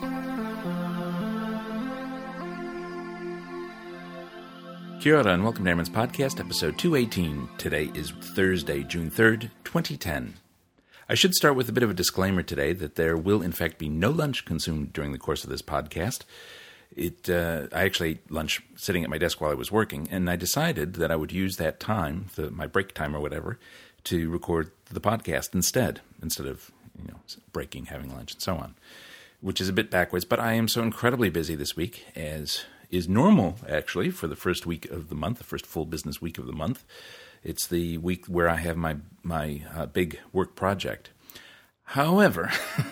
Kia ora and welcome to Airman's Podcast, episode 218. Today is Thursday, June 3rd, 2010. I should start with a bit of a disclaimer today that there will in fact be no lunch consumed during the course of this podcast. I actually ate lunch sitting at my desk while I was working, and I decided that I would use that time, my break time or whatever, to record the podcast instead of breaking, having lunch, and so on, which is a bit backwards, but I am so incredibly busy this week, as is normal, actually, for the first week of the month, the first full business week of the month. It's the week where I have my big work project. However,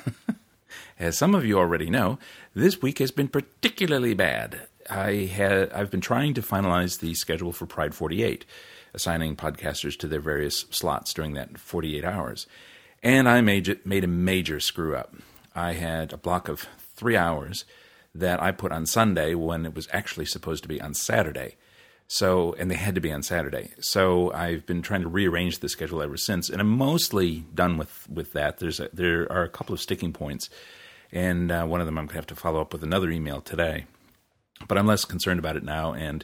as some of you already know, this week has been particularly bad. I've been trying to finalize the schedule for Pride 48, assigning podcasters to their various slots during that 48 hours, and I made a major screw-up. I had a block of 3 hours that I put on Sunday when it was actually supposed to be on Saturday. And they had to be on Saturday. So I've been trying to rearrange the schedule ever since, and I'm mostly done with that. There are a couple of sticking points, and one of them I'm going to have to follow up with another email today. But I'm less concerned about it now, and,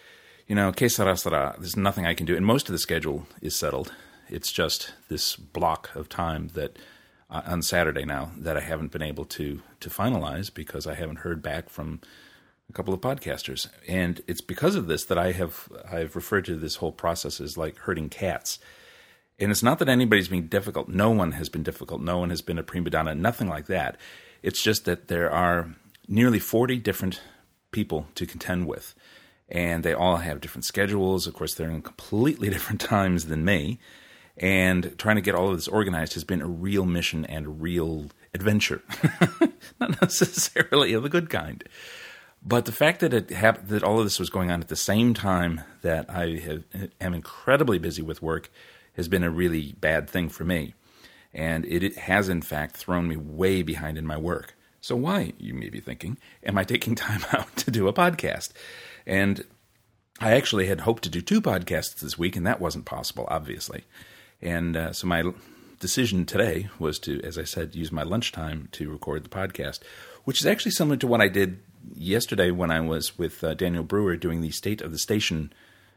que sera sera, there's nothing I can do. And most of the schedule is settled. It's just this block of time that on Saturday now that I haven't been able to finalize because I haven't heard back from a couple of podcasters. And it's because of this that I've referred to this whole process as like herding cats. And it's not that anybody's being difficult. No one has been difficult. No one has been a prima donna, nothing like that. It's just that there are nearly 40 different people to contend with. And they all have different schedules. Of course, they're in completely different times than me. And trying to get all of this organized has been a real mission and a real adventure. Not necessarily of the good kind. But the fact that that all of this was going on at the same time that I am incredibly busy with work has been a really bad thing for me. And it has, in fact, thrown me way behind in my work. So why, you may be thinking, am I taking time out to do a podcast? And I actually had hoped to do 2 podcasts this week, and that wasn't possible, obviously. And so my decision today was to, as I said, use my lunchtime to record the podcast, which is actually similar to what I did yesterday when I was with Daniel Brewer doing the State of the Station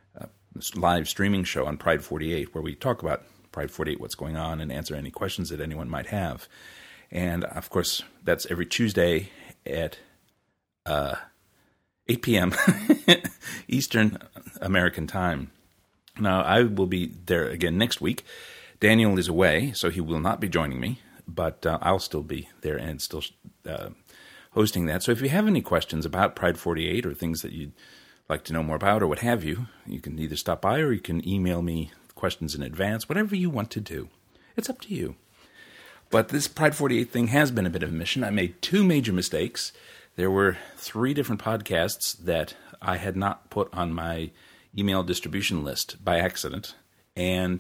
live streaming show on Pride 48, where we talk about Pride 48, what's going on, and answer any questions that anyone might have. And, of course, that's every Tuesday at 8 p.m. Eastern American time. Now, I will be there again next week. Daniel is away, so he will not be joining me, but I'll still be there and still hosting that. So if you have any questions about Pride 48 or things that you'd like to know more about or what have you, you can either stop by or you can email me questions in advance, whatever you want to do. It's up to you. But this Pride 48 thing has been a bit of a mission. I made 2 major mistakes. There were 3 different podcasts that I had not put on my email distribution list by accident, and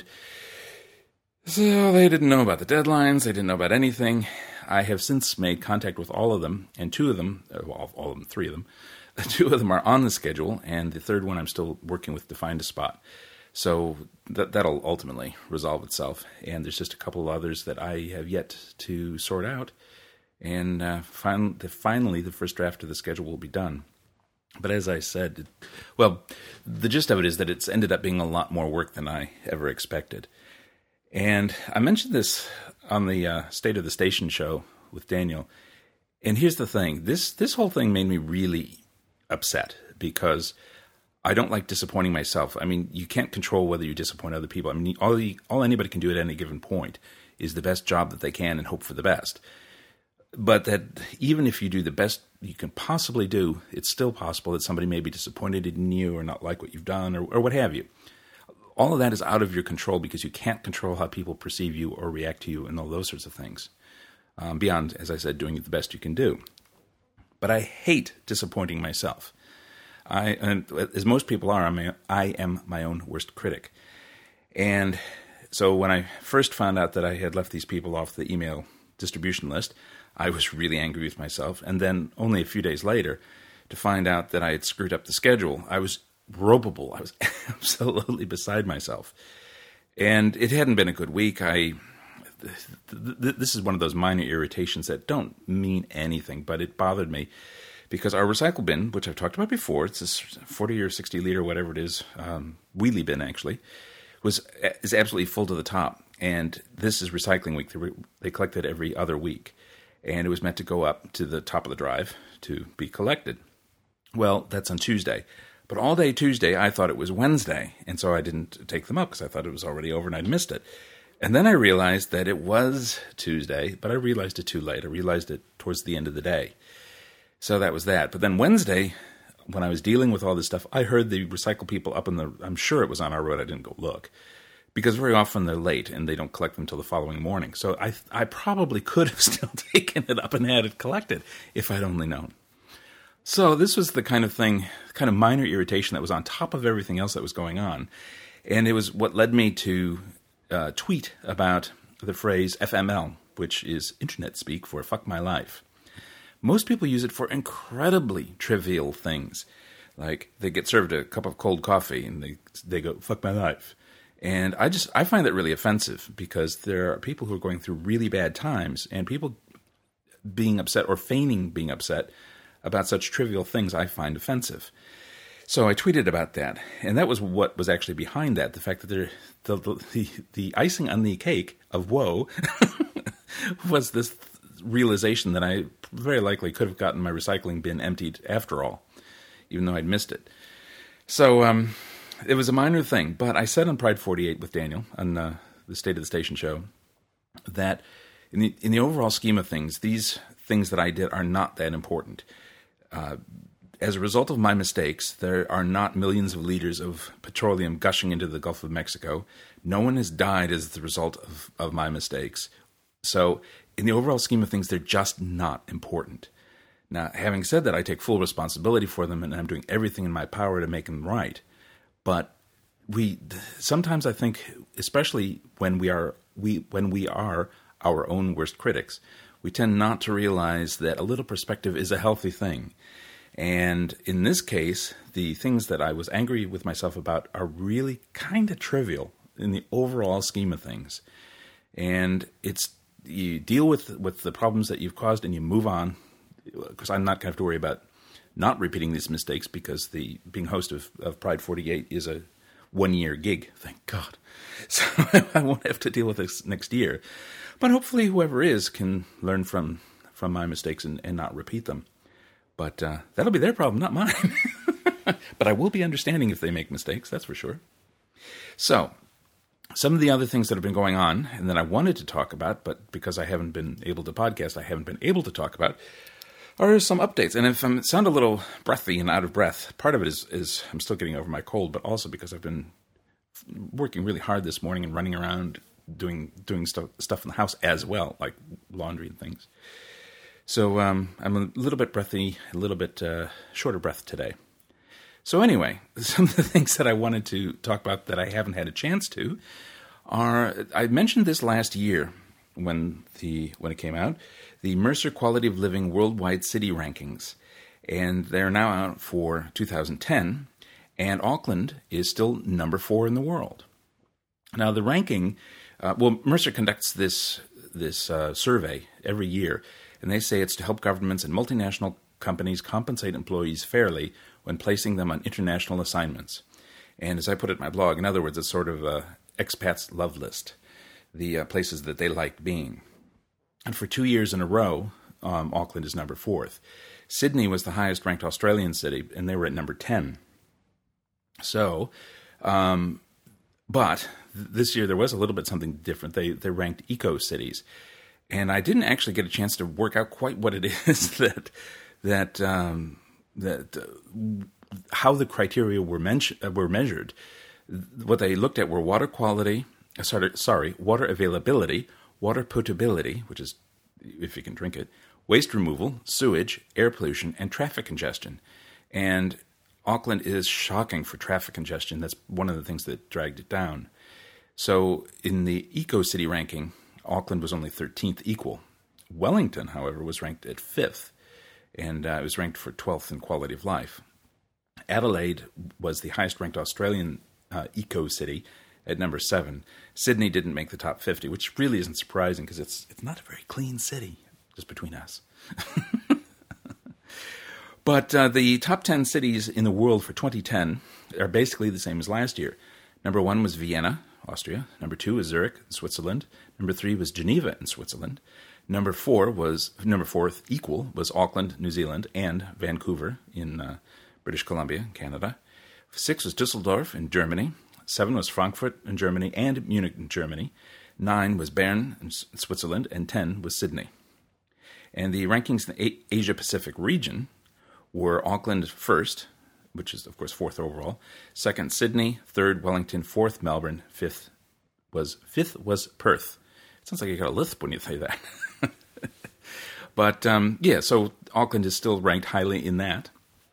so they didn't know about the deadlines, they didn't know about anything. I have since made contact with all of them, and 2 of them, all of them, 3 of them, 2 of them are on the schedule, and the 3rd one I'm still working with to find a spot. So that'll ultimately resolve itself, and there's just a couple of others that I have yet to sort out, and finally the first draft of the schedule will be done. But as I said, the gist of it is that it's ended up being a lot more work than I ever expected. And I mentioned this on the State of the Station show with Daniel. And here's the thing. This whole thing made me really upset because I don't like disappointing myself. I mean, you can't control whether you disappoint other people. I mean, all anybody can do at any given point is the best job that they can and hope for the best. But that even if you do the best you can possibly do, it's still possible that somebody may be disappointed in you or not like what you've done or what have you. All of that is out of your control because you can't control how people perceive you or react to you and all those sorts of things. Beyond, as I said, doing the best you can do. But I hate disappointing myself. And as most people are, I am my own worst critic. And so when I first found out that I had left these people off the email distribution list, I was really angry with myself. And then only a few days later, to find out that I had screwed up the schedule, I was ropeable. I was absolutely beside myself. And it hadn't been a good week. this is one of those minor irritations that don't mean anything, but it bothered me because our recycle bin, which I've talked about before, it's this 40 or 60 liter, whatever it is, wheelie bin actually, is absolutely full to the top. And this is recycling week. They collect it every other week. And it was meant to go up to the top of the drive to be collected. Well, that's on Tuesday. But all day Tuesday, I thought it was Wednesday. And so I didn't take them up because I thought it was already over and I'd missed it. And then I realized that it was Tuesday, but I realized it too late. I realized it towards the end of the day. So that was that. But then Wednesday, when I was dealing with all this stuff, I heard the recycle people up I'm sure it was on our road. I didn't go look. Because very often they're late and they don't collect them until the following morning. So I probably could have still taken it up and had it collected if I'd only known. So this was the kind of minor irritation that was on top of everything else that was going on. And it was what led me to tweet about the phrase FML, which is internet speak for fuck my life. Most people use it for incredibly trivial things. Like they get served a cup of cold coffee and they go, fuck my life. And I find that really offensive because there are people who are going through really bad times and people being upset or feigning being upset about such trivial things I find offensive. So I tweeted about that. And that was what was actually behind that. The fact that the icing on the cake of woe was this realization that I very likely could have gotten my recycling bin emptied after all, even though I'd missed it. So, it was a minor thing, but I said on Pride 48 with Daniel on the State of the Station show that in the overall scheme of things, these things that I did are not that important. As a result of my mistakes, there are not millions of liters of petroleum gushing into the Gulf of Mexico. No one has died as the result of my mistakes. So in the overall scheme of things, they're just not important. Now, having said that, I take full responsibility for them, and I'm doing everything in my power to make them right. But sometimes I think, especially when we are our own worst critics, we tend not to realize that a little perspective is a healthy thing. And in this case, the things that I was angry with myself about are really kind of trivial in the overall scheme of things. And you deal with the problems that you've caused and you move on, because I'm not going to have to worry about not repeating these mistakes because being host of Pride 48 is a one-year gig, thank God. So I won't have to deal with this next year. But hopefully whoever is can learn from my mistakes and not repeat them. But that'll be their problem, not mine. But I will be understanding if they make mistakes, that's for sure. So some of the other things that have been going on and that I wanted to talk about, but because I haven't been able to podcast, I haven't been able to talk about, are some updates. And if I sound a little breathy and out of breath, part of it is I'm still getting over my cold, but also because I've been working really hard this morning and running around doing stuff in the house as well, like laundry and things. So I'm a little bit breathy, a little bit shorter breath today. So anyway, some of the things that I wanted to talk about that I haven't had a chance to are, I mentioned this last year when it came out, the Mercer Quality of Living Worldwide City Rankings. And they're now out for 2010, and Auckland is still number 4 in the world. Now the ranking, Mercer conducts this survey every year, and they say it's to help governments and multinational companies compensate employees fairly when placing them on international assignments. And as I put it in my blog, in other words, it's sort of a expats love list, the places that they like being. And for 2 years in a row, Auckland is number 4th. Sydney was the highest ranked Australian city, and they were at number 10. So, but this year there was a little bit something different. They ranked eco-cities. And I didn't actually get a chance to work out quite what it is that how the criteria were measured. What they looked at were water quality, water availability, water potability, which is if you can drink it, waste removal, sewage, air pollution, and traffic congestion. And Auckland is shocking for traffic congestion. That's one of the things that dragged it down. So in the eco-city ranking, Auckland was only 13th equal. Wellington, however, was ranked at 5th, and it was ranked for 12th in quality of life. Adelaide was the highest ranked Australian eco-city, at number 7. Sydney didn't make the top 50, which really isn't surprising because it's not a very clean city, just between us. But the top 10 cities in the world for 2010 are basically the same as last year. Number 1 was Vienna, Austria. Number 2 was Zurich, Switzerland. Number 3 was Geneva in Switzerland. Number 4 was Auckland, New Zealand, and Vancouver in British Columbia, Canada. 6 was Dusseldorf in Germany. 7 was Frankfurt in Germany and Munich in Germany. 9 was Bern in Switzerland, and 10 was Sydney. And the rankings in the Asia-Pacific region were Auckland first, which is, of course, 4th overall. 2nd, Sydney. 3rd, Wellington. 4th, Melbourne. 5th was Perth. It sounds like you got a lisp when you say that. But, so Auckland is still ranked highly in that.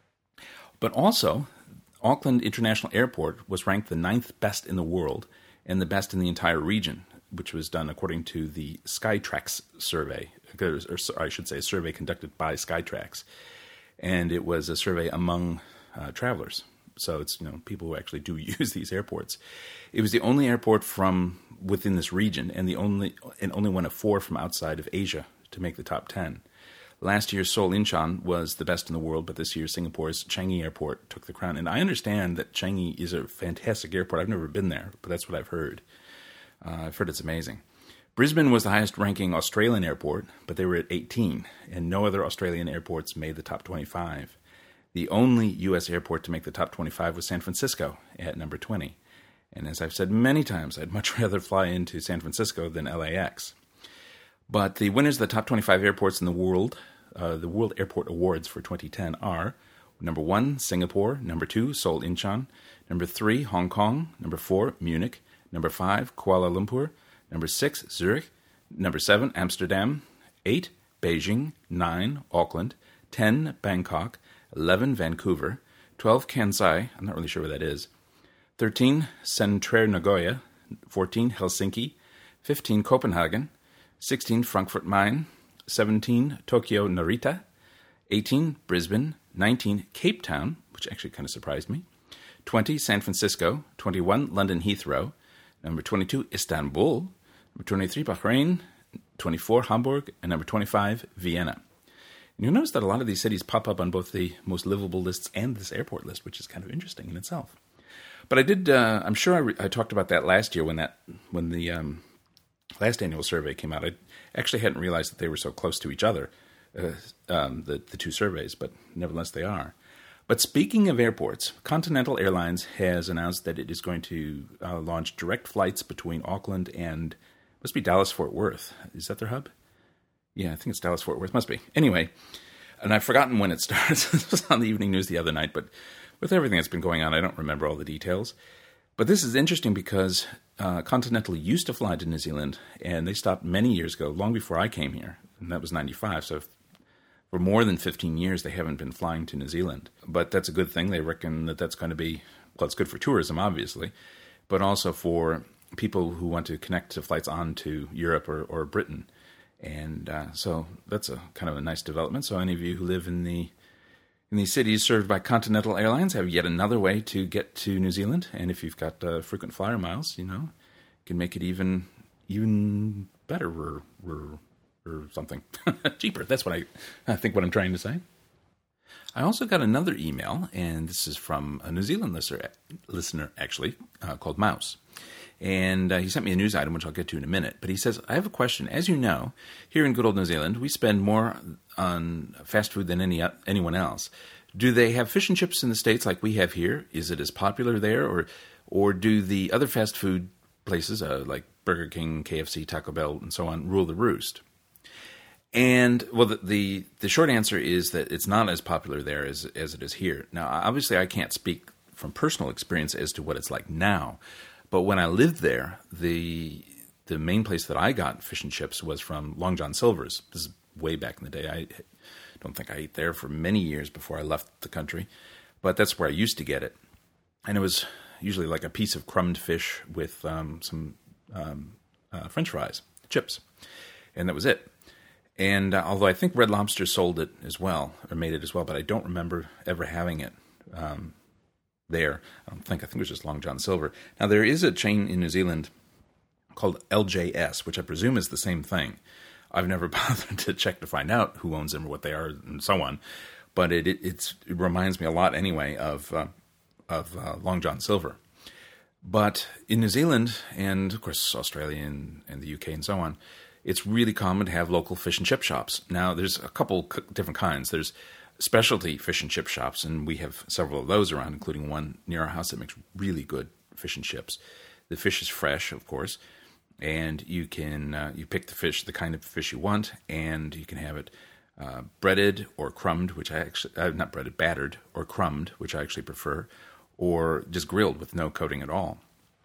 But also, Auckland International Airport was ranked the 9th best in the world and the best in the entire region, which was done according to the Skytrax survey, or I should say a survey conducted by Skytrax. And it was a survey among travelers. So it's people who actually do use these airports. It was the only airport from within this region and only one of 4 from outside of Asia to make the top 10. Last year's Seoul Incheon was the best in the world, but this year Singapore's Changi Airport took the crown. And I understand that Changi is a fantastic airport. I've never been there, but that's what I've heard. I've heard it's amazing. Brisbane was the highest-ranking Australian airport, but they were at 18, and no other Australian airports made the top 25. The only U.S. airport to make the top 25 was San Francisco at number 20. And as I've said many times, I'd much rather fly into San Francisco than LAX. But the winners of the top 25 airports in the World Airport Awards for 2010 are number 1, Singapore, number 2, Seoul Incheon, number 3, Hong Kong, number 4, Munich, number 5, Kuala Lumpur, number 6, Zurich, number 7, Amsterdam, 8, Beijing, 9, Auckland, 10, Bangkok, 11, Vancouver, 12, Kansai, I'm not really sure where that is, 13, Centre Nagoya, 14, Helsinki, 15, Copenhagen, 16, Frankfurt Main, 17, Tokyo Narita, 18, Brisbane, 19, Cape Town, which actually kind of surprised me, 20, San Francisco, 21, London Heathrow, number 22, Istanbul, number 23, Bahrain, 24, Hamburg, and number 25, Vienna. And you'll notice that a lot of these cities pop up on both the most livable lists and this airport list, which is kind of interesting in itself. But I did, I'm sure I talked about that last year when the last annual survey came out. I actually hadn't realized that they were so close to each other, the two surveys, but nevertheless they are. But speaking of airports, Continental Airlines has announced that it is going to launch direct flights between Auckland and, must be Dallas-Fort Worth. Is that their hub? Yeah, I think it's Dallas-Fort Worth. Must be. Anyway, and I've forgotten when it starts. It was on the evening news the other night, but with everything that's been going on, I don't remember all the details. But this is interesting because Continental used to fly to New Zealand, and they stopped many years ago, long before I came here, and that was 95, so for more than 15 years, they haven't been flying to New Zealand. But that's a good thing. They reckon that that's going to be, well, it's good for tourism, obviously, but also for people who want to connect to flights on to Europe or Britain. And so that's a kind of a nice development. So any of you who live in these cities served by Continental Airlines have yet another way to get to New Zealand. And if you've got frequent flyer miles, you can make it even better or something. Cheaper. That's what I think what I'm trying to say. I also got another email, and this is from a New Zealand listener actually, called Mouse. And he sent me a news item, which I'll get to in a minute. But he says, I have a question. As you know, here in good old New Zealand, we spend more on fast food than anyone else. Do they have fish and chips in the States like we have here? Is it as popular there? Or do the other fast food places, like Burger King, KFC, Taco Bell, and so on, rule the roost? And, well, the short answer is that it's not as popular there as it is here. Now, obviously, I can't speak from personal experience as to what it's like now. But when I lived there, the main place that I got fish and chips was from Long John Silver's. This is way back in the day. I don't think I ate there for many years before I left the country. But that's where I used to get it. And it was usually like a piece of crumbed fish with some French fries, chips. And that was it. And although I think Red Lobster sold it as well, or made it as well, but I don't remember ever having it there. I think it was just Long John Silver. Now, there is a chain in New Zealand called LJS, which I presume is the same thing. I've never bothered to check to find out who owns them or what they are and so on. But it reminds me a lot anyway of Long John Silver. But in New Zealand and, of course, Australia and the UK and so on, it's really common to have local fish and chip shops. Now, there's a couple different kinds. There's specialty fish and chip shops, and we have several of those around, including one near our house that makes really good fish and chips. The fish is fresh, of course, and you can you pick the fish, the kind of fish you want, and you can have it breaded or crumbed, which I actually not breaded, battered or crumbed, which I actually prefer, or just grilled with no coating at all.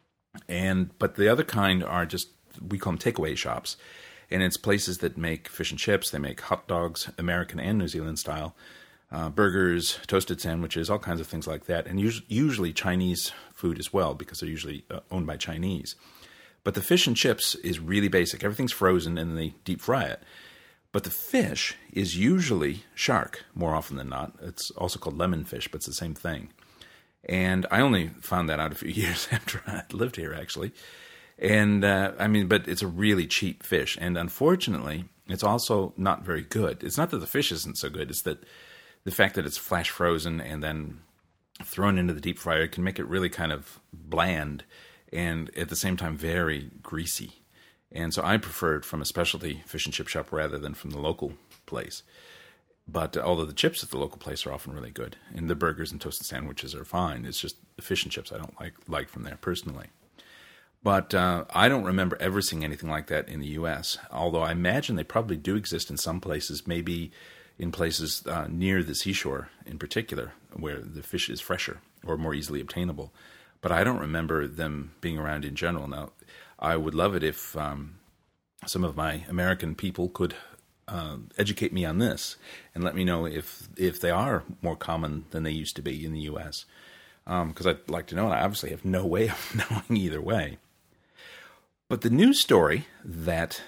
But the other kind are just, we call them takeaway shops, and it's places that make fish and chips. They make hot dogs, American and New Zealand style, burgers, toasted sandwiches, all kinds of things like that, and usually Chinese food as well, because they're usually owned by Chinese. But the fish and chips is really basic. Everything's frozen and they deep fry it. But the fish is usually shark, more often than not. It's also called lemon fish, but it's the same thing. And I only found that out a few years after I lived here, actually. And, but it's a really cheap fish. And unfortunately, it's also not very good. It's not that the fish isn't so good. It's that the fact that it's flash frozen and then thrown into the deep fryer can make it really kind of bland and at the same time very greasy. And so I prefer it from a specialty fish and chip shop rather than from the local place. But although the chips at the local place are often really good, and the burgers and toasted sandwiches are fine, it's just the fish and chips I don't like from there personally. But I don't remember ever seeing anything like that in the U.S., although I imagine they probably do exist in some places, maybe in places near the seashore in particular, where the fish is fresher or more easily obtainable. But I don't remember them being around in general. Now, I would love it if some of my American people could educate me on this and let me know if they are more common than they used to be in the U.S. Because I'd like to know, and I obviously have no way of knowing either way. But the news story that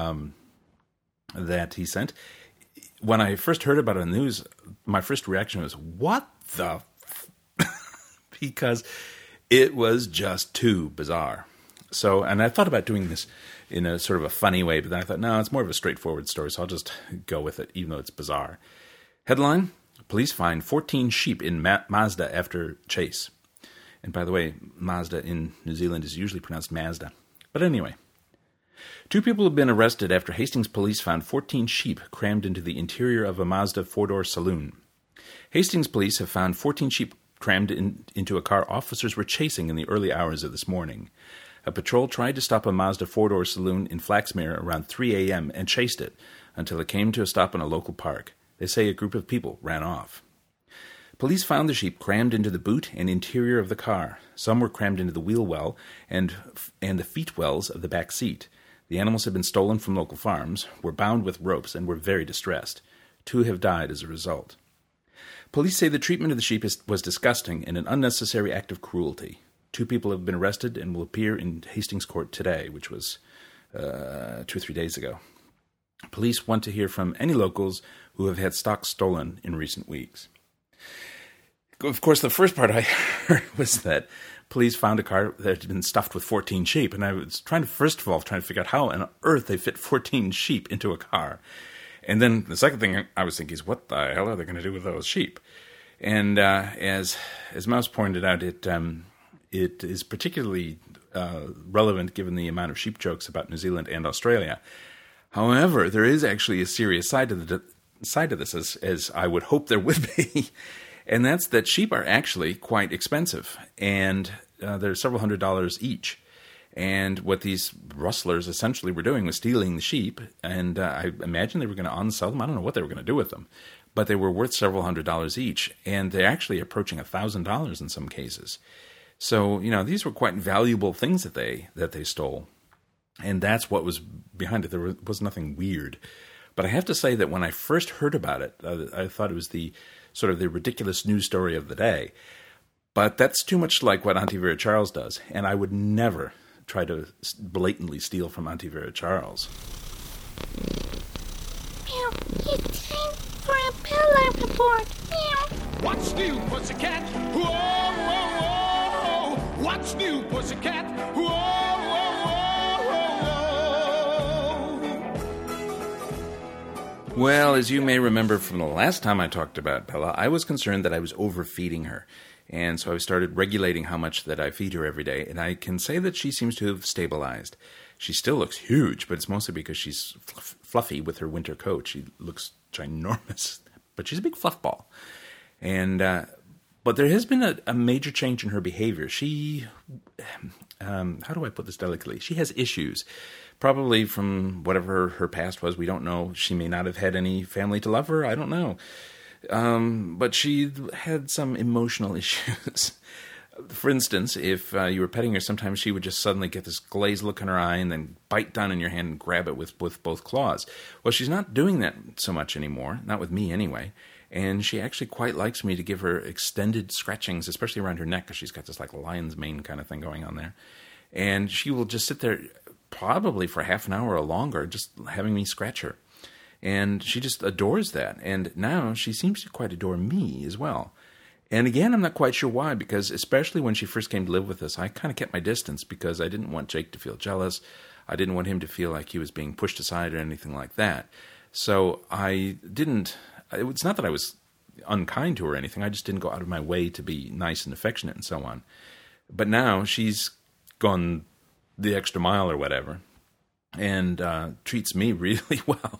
he sent, when I first heard about it in the news, my first reaction was, what the because it was just too bizarre. So, and I thought about doing this in a sort of a funny way, but then I thought, no, it's more of a straightforward story, so I'll just go with it, even though it's bizarre. Headline, police find 14 sheep in Mazda after chase. And by the way, Mazda in New Zealand is usually pronounced Mazda. But anyway, 2 people have been arrested after Hastings police found 14 sheep crammed into the interior of a Mazda 4-door saloon. Hastings police have found 14 sheep crammed into a car officers were chasing in the early hours of this morning. A patrol tried to stop a Mazda 4-door saloon in Flaxmere around 3 a.m. and chased it until it came to a stop in a local park. They say a group of people ran off. Police found the sheep crammed into the boot and interior of the car. Some were crammed into the wheel well and the feet wells of the back seat. The animals had been stolen from local farms, were bound with ropes, and were very distressed. 2 have died as a result. Police say the treatment of the sheep was disgusting and an unnecessary act of cruelty. 2 people have been arrested and will appear in Hastings Court today, which was 2 or 3 days ago. Police want to hear from any locals who have had stock stolen in recent weeks. Of course, the first part I heard was that police found a car that had been stuffed with 14 sheep, and I was trying to figure out how on earth they fit 14 sheep into a car. And then the second thing I was thinking is, what the hell are they going to do with those sheep? And as Mouse pointed out, it is particularly relevant given the amount of sheep jokes about New Zealand and Australia. However, there is actually a serious side to this, as I would hope there would be, and that's that sheep are actually quite expensive, and they're several $100s each. And what these rustlers essentially were doing was stealing the sheep, and I imagine they were going to unsell them. I don't know what they were going to do with them, but they were worth several $100s each, and they're actually approaching $1,000 in some cases. So, these were quite valuable things that they stole, and that's what was behind it. There was nothing weird. But I have to say that when I first heard about it, I thought it was the sort of the ridiculous news story of the day. But that's too much like what Auntie Vera Charles does, and I would never try to blatantly steal from Auntie Vera Charles. Meow, it's time for a Pella report. Meow. What's new, pussycat? Whoa, whoa, whoa. What's new, pussycat? Whoa, whoa, whoa, whoa, whoa. Well, as you may remember from the last time I talked about Bella, I was concerned that I was overfeeding her. And so I started regulating how much that I feed her every day. And I can say that she seems to have stabilized. She still looks huge, but it's mostly because she's fluffy with her winter coat. She looks ginormous, but she's a big fluff ball. And but there has been a major change in her behavior. She, how do I put this delicately? She has issues, probably from whatever her past was. We don't know. She may not have had any family to love her. I don't know. But she had some emotional issues. For instance, if you were petting her, sometimes she would just suddenly get this glazed look in her eye and then bite down in your hand and grab it with both claws. Well, she's not doing that so much anymore, not with me anyway. And she actually quite likes me to give her extended scratchings, especially around her neck, because she's got this like lion's mane kind of thing going on there. And she will just sit there probably for half an hour or longer just having me scratch her. And she just adores that. And now she seems to quite adore me as well. And again, I'm not quite sure why, because especially when she first came to live with us, I kind of kept my distance because I didn't want Jake to feel jealous. I didn't want him to feel like he was being pushed aside or anything like that. So I didn't, it's not that I was unkind to her or anything. I just didn't go out of my way to be nice and affectionate and so on. But now she's gone the extra mile or whatever and treats me really well.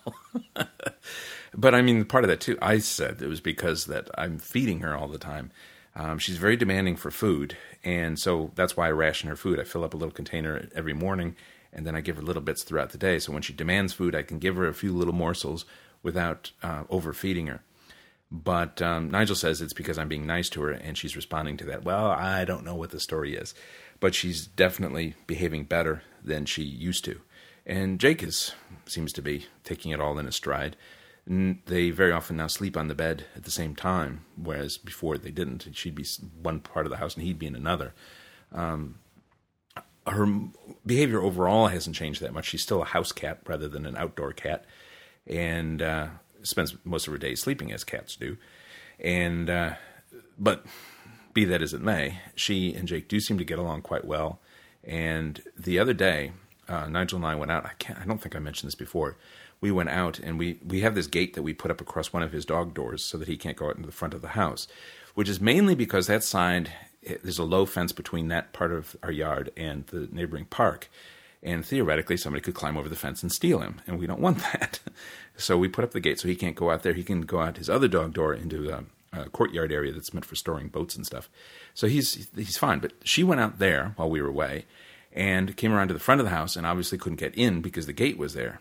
But I mean, part of that too, I said it was because that I'm feeding her all the time. She's very demanding for food, and so that's why I ration her food. I fill up a little container every morning, and then I give her little bits throughout the day. So when she demands food, I can give her a few little morsels without overfeeding her. But Nigel says it's because I'm being nice to her, and she's responding to that. Well, I don't know what the story is, but she's definitely behaving better than she used to. And Jake seems to be taking it all in his stride. They very often now sleep on the bed at the same time, whereas before they didn't. She'd be one part of the house and he'd be in another. Her behavior overall hasn't changed that much. She's still a house cat rather than an outdoor cat, and spends most of her days sleeping as cats do. And but be that as it may, she and Jake do seem to get along quite well. And the other day, Nigel and I went out. I don't think I mentioned this before. We went out, and we have this gate that we put up across one of his dog doors so that he can't go out into the front of the house, which is mainly because that side, there's a low fence between that part of our yard and the neighboring park. And theoretically, somebody could climb over the fence and steal him, and we don't want that. So we put up the gate so he can't go out there. He can go out his other dog door into a courtyard area that's meant for storing boats and stuff. So he's fine. But she went out there while we were away and came around to the front of the house and obviously couldn't get in because the gate was there.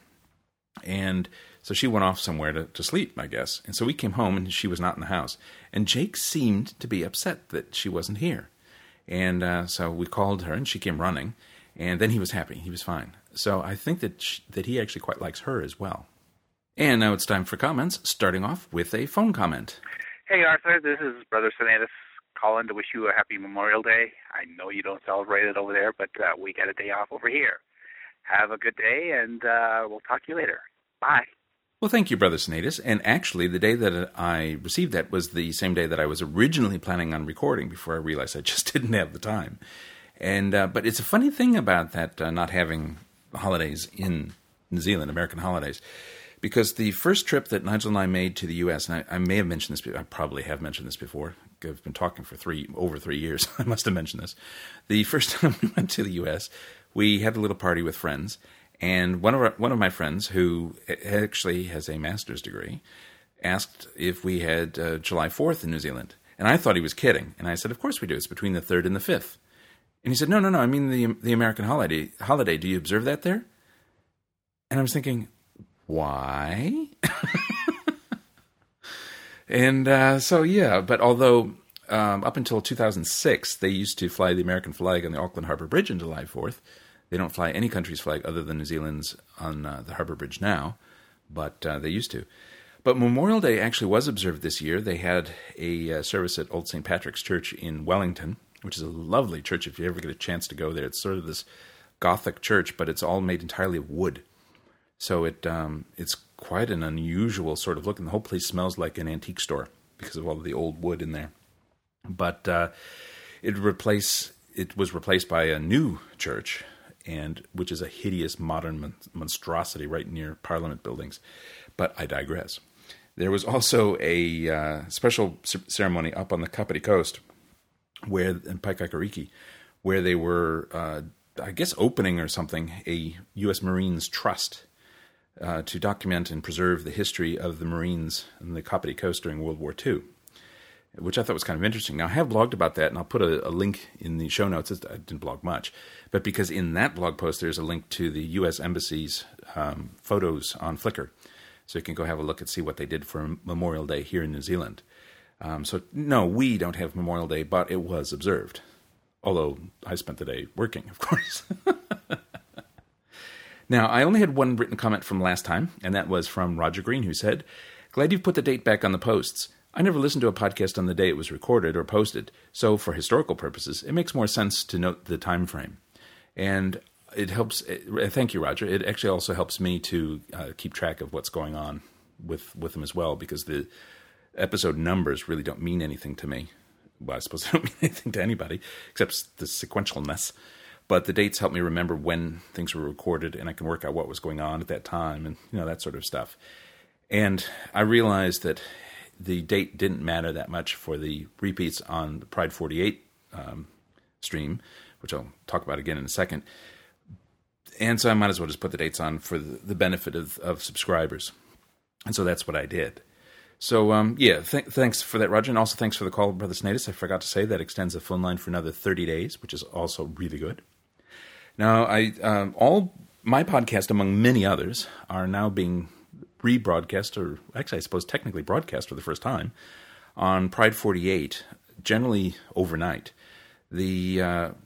And so she went off somewhere to sleep, I guess. And so we came home, and she was not in the house. And Jake seemed to be upset that she wasn't here. And so we called her, and she came running. And then he was happy. He was fine. So I think that he actually quite likes her as well. And now it's time for comments, starting off with a phone comment. Hey, Arthur. This is Brother Sinatus calling to wish you a happy Memorial Day. I know you don't celebrate it over there, but we got a day off over here. Have a good day, and we'll talk to you later. Bye. Well, thank you, Brother Sinatus. And actually, the day that I received that was the same day that I was originally planning on recording before I realized I just didn't have the time. And but it's a funny thing about that not having holidays in New Zealand, American holidays, because the first trip that Nigel and I made to the U.S., and I may have mentioned this, I probably have mentioned this before. I've been talking for over 3 years. I must have mentioned this. The first time we went to the U.S., we had a little party with friends, and one of my friends, who actually has a master's degree, asked if we had July 4th in New Zealand. And I thought he was kidding. And I said, of course we do. It's between the 3rd and the 5th. And he said, no, I mean the American holiday. Do you observe that there? And I was thinking, why? And so, yeah, but although up until 2006, they used to fly the American flag on the Auckland Harbour Bridge on July 4th. They don't fly any country's flag other than New Zealand's on the Harbour Bridge now, but they used to. But Memorial Day actually was observed this year. They had a service at Old St. Patrick's Church in Wellington, which is a lovely church if you ever get a chance to go there. It's sort of this Gothic church, but it's all made entirely of wood. So it's quite an unusual sort of look, and the whole place smells like an antique store because of all of the old wood in there. But it would replace it was replaced by a new church, and which is a hideous modern monstrosity right near Parliament buildings. But I digress. There was also a special ceremony up on the Kapiti Coast, in Paikakariki, where they were, I guess, opening or something, a U.S. Marines Trust to document and preserve the history of the Marines on the Kapiti Coast during World War II, which I thought was kind of interesting. Now, I have blogged about that, and I'll put a link in the show notes. I didn't blog much, but because in that blog post, there's a link to the U.S. Embassy's photos on Flickr, so you can go have a look and see what they did for Memorial Day here in New Zealand. So, no, we don't have Memorial Day, but it was observed, although I spent the day working, of course. Now, I only had one written comment from last time, and that was from Roger Green, who said, "Glad you've put the date back on the posts. I never listened to a podcast on the day it was recorded or posted, so for historical purposes, it makes more sense to note the time frame." And it helps. Thank you, Roger. It actually also helps me to keep track of what's going on with them as well, because the episode numbers really don't mean anything to me. Well, I suppose they don't mean anything to anybody, except the sequentialness. But the dates help me remember when things were recorded, and I can work out what was going on at that time, and that sort of stuff. And I realized that the date didn't matter that much for the repeats on the Pride 48 stream, which I'll talk about again in a second. And so I might as well just put the dates on for the benefit of subscribers. And so that's what I did. So, thanks for that, Roger. And also thanks for the call, Brother Snadis. I forgot to say that extends the phone line for another 30 days, which is also really good. Now, all my podcast, among many others, are now being rebroadcast, or actually I suppose technically broadcast for the first time, on Pride 48, generally overnight. Generally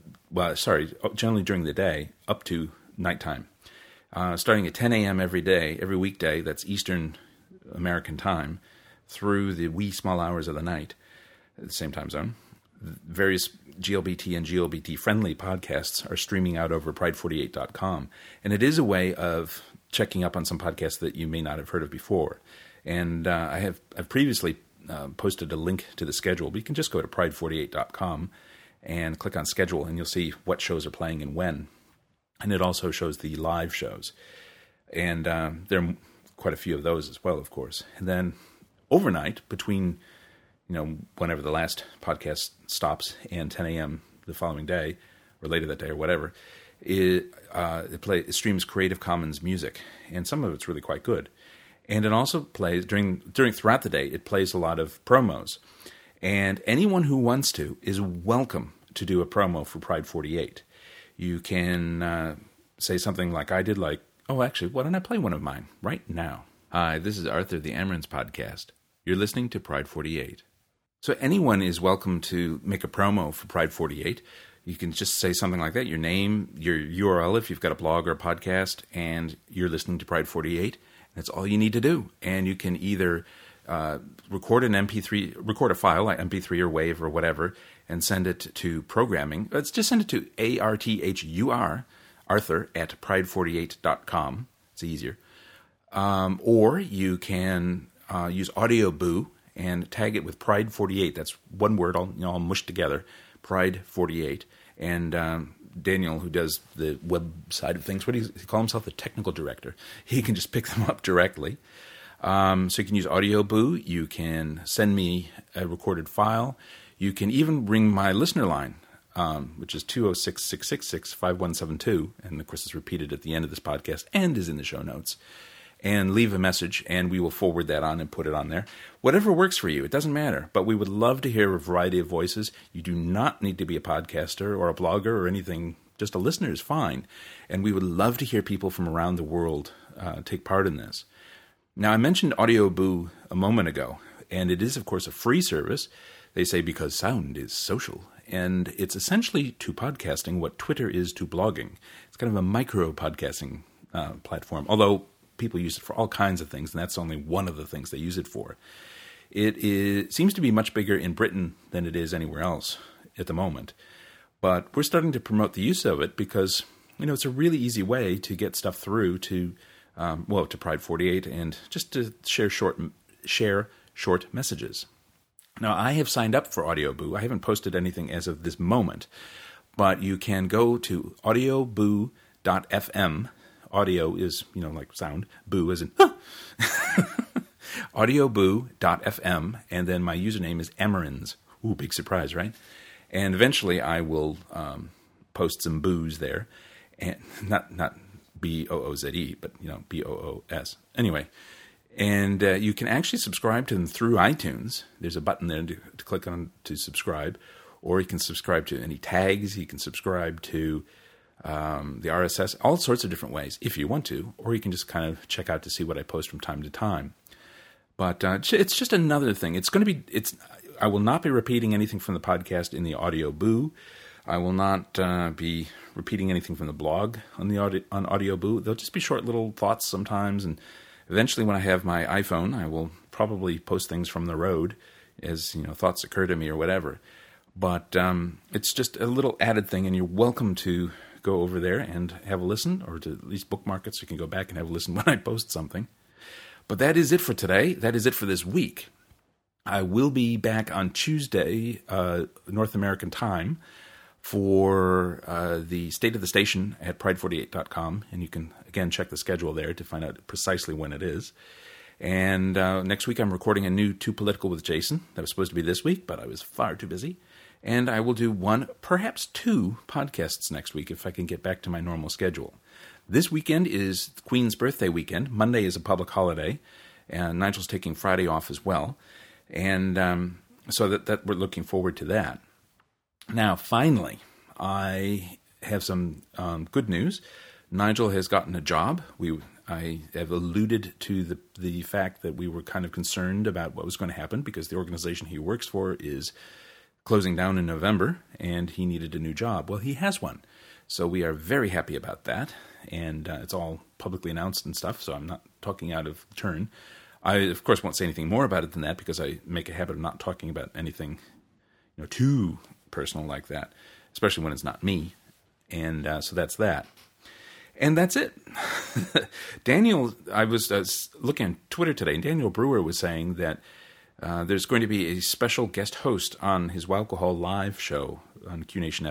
during the day, up to nighttime. Starting at 10 a.m. every day, every weekday, that's Eastern American time, through the wee small hours of the night, at the same time zone. Various GLBT and GLBT-friendly podcasts are streaming out over Pride48.com. And it is a way of checking up on some podcasts that you may not have heard of before. And I've previously posted a link to the schedule, but you can just go to Pride48.com and click on schedule, and you'll see what shows are playing and when. And it also shows the live shows. And there are quite a few of those as well, of course. And then overnight, between whenever the last podcast stops and 10 a.m. the following day, or later that day, or whatever, it streams Creative Commons music, and some of it's really quite good. And it also plays throughout the day. It plays a lot of promos, and anyone who wants to is welcome to do a promo for Pride 48. You can say something like I did, like, "Oh, actually, why don't I play one of mine right now?" Hi, this is Arthur, the Amarants podcast. You're listening to Pride 48. So anyone is welcome to make a promo for Pride 48. You can just say something like that, your name, your URL if you've got a blog or a podcast, and you're listening to Pride 48. That's all you need to do. And you can either record a file, like MP3 or WAV or whatever, and send it to programming. Let's just send it to ARTHUR, Arthur, at pride48.com. It's easier. Or you can use Audio Boo and tag it with Pride 48. That's one word, all mushed together, Pride 48. And Daniel, who does the web side of things, he call himself the technical director. He can just pick them up directly. So you can use Audio Boo. You can send me a recorded file. You can even ring my listener line, which is 206-666-5172. And, of course, it's repeated at the end of this podcast and is in the show notes. And leave a message, and we will forward that on and put it on there. Whatever works for you, it doesn't matter. But we would love to hear a variety of voices. You do not need to be a podcaster or a blogger or anything. Just a listener is fine. And we would love to hear people from around the world take part in this. Now, I mentioned Audio Boo a moment ago, and it is, of course, a free service. They say because sound is social. And it's essentially to podcasting what Twitter is to blogging. It's kind of a micro-podcasting platform, although people use it for all kinds of things, and that's only one of the things they use it for. It seems to be much bigger in Britain than it is anywhere else at the moment. But we're starting to promote the use of it because, it's a really easy way to get stuff through to Pride 48 and just to share short messages. Now, I have signed up for Audio Boo. I haven't posted anything as of this moment, But you can go to audioboo.fm. Audio is, like sound. Boo as in, audioboo.fm. And then my username is Emerins. Ooh, big surprise, right? And eventually I will post some boos there. And not B-O-O-Z-E, but, B-O-O-S. Anyway. And you can actually subscribe to them through iTunes. There's a button there to click on to subscribe. Or you can subscribe to any tags. You can subscribe to the RSS, all sorts of different ways if you want to. Or you can just kind of check out to see what I post from time to time. But it's just another thing. I will not be repeating anything from the podcast in the Audio Boo. I will not be repeating anything from the blog on Audio Boo. They'll just be short little thoughts sometimes. And eventually when I have my iPhone, I will probably post things from the road as thoughts occur to me or whatever. But it's just a little added thing, and you're welcome to go over there and have a listen, or to at least bookmark it so you can go back and have a listen when I post something. But that is it for today. That is it for this week. I will be back on Tuesday, North American time, for the State of the Station at pride48.com, and you can, again, check the schedule there to find out precisely when it is. And next week I'm recording a new Too Political with Jason. That was supposed to be this week, but I was far too busy. And I will do one, perhaps two podcasts next week if I can get back to my normal schedule. This weekend is Queen's birthday weekend. Monday is a public holiday, and Nigel's taking Friday off as well. And so that we're looking forward to that. Now, finally, I have some good news. Nigel has gotten a job. I have alluded to the fact that we were kind of concerned about what was going to happen because the organization he works for is closing down in November, and he needed a new job. Well, he has one. So we are very happy about that, and it's all publicly announced and stuff, so I'm not talking out of turn. I, of course, won't say anything more about it than that because I make a habit of not talking about anything too personal like that, especially when it's not me. And so that's that. And that's it. Daniel, I was looking on Twitter today, and Daniel Brewer was saying that there's going to be a special guest host on his Wowalcohol live show on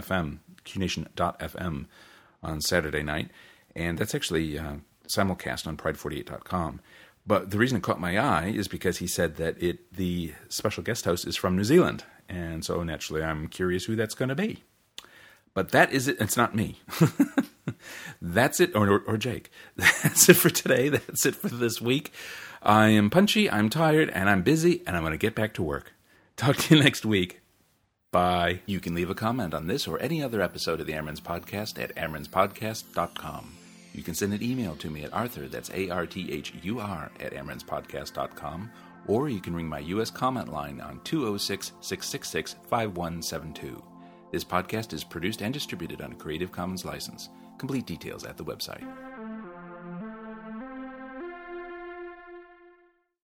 QNation.fm on Saturday night. And that's actually simulcast on pride48.com. But the reason it caught my eye is because he said that the special guest host is from New Zealand. And so naturally I'm curious who that's going to be. But that is it. It's not me. That's it, or Jake. That's it for today. That's it for this week. I am punchy, I'm tired, and I'm busy, and I'm going to get back to work. Talk to you next week. Bye. You can leave a comment on this or any other episode of the Amrins Podcast at amrinspodcast.com. You can send an email to me at Arthur, that's ARTHUR, at amrinspodcast.com, or you can ring my U.S. comment line on 206-666-5172. This podcast is produced and distributed on a Creative Commons license. Complete details at the website.